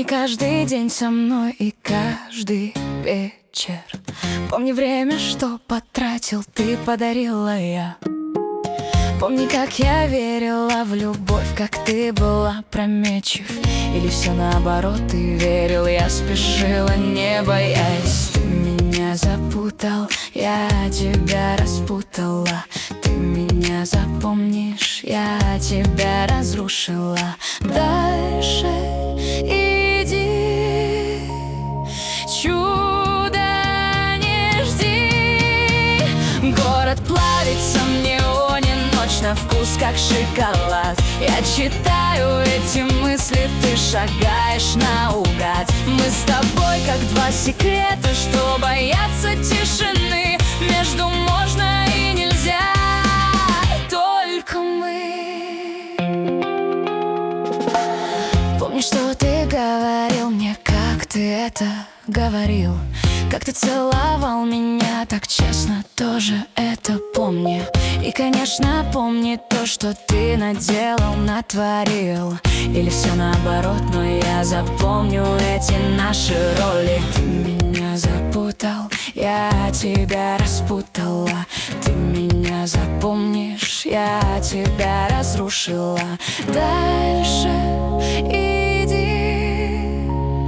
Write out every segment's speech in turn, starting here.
Помни каждый день со мной и каждый вечер. Помни время, что потратил ты, подарила я. Помни, как я верила в любовь, как ты была опрометчив. Или все наоборот, ты верил, я спешила, не боясь. Ты меня запутал, я тебя распутала. Ты меня запомнишь, я тебя разрушила. Дальше иди, чудо не жди. Город плавится в неоне, ночь на вкус как шоколад. Я читаю эти мысли, ты шагаешь наугад. Мы с тобой как два секрета, что боятся тишины. Между можно и нельзя, только мы. Помни, что ты говорил мне, как ты это говорил. Как ты целовал меня так честно, тоже это помни. И, конечно, помни то, что ты наделал, натворил. Или все наоборот, но я запомню эти наши роли. Ты меня запутал, я тебя распутала. Ты меня запомнишь, я тебя разрушила. Дальше иди,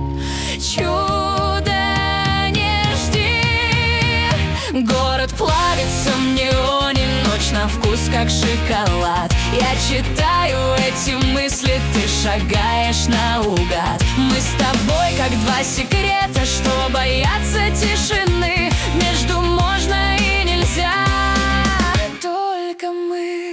чудо не жди. Город плавится в неоне, ночь на вкус как шоколад. Я читаю эти мысли, ты шагаешь наугад. Мы с тобой как два секрета, что боятся тишины. Между можно и нельзя, только мы.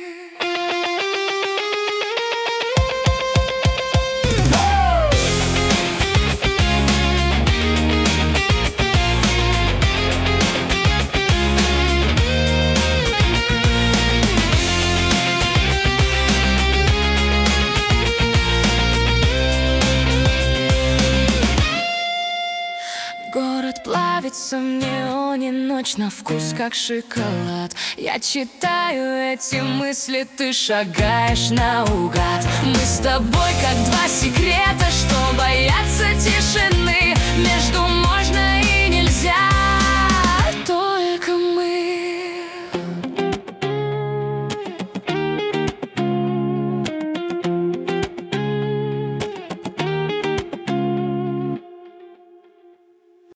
Город плавится в неоне, ночь на вкус как шоколад. Я читаю эти мысли, ты шагаешь наугад. Мы с тобой как два секрета, что боятся тишины.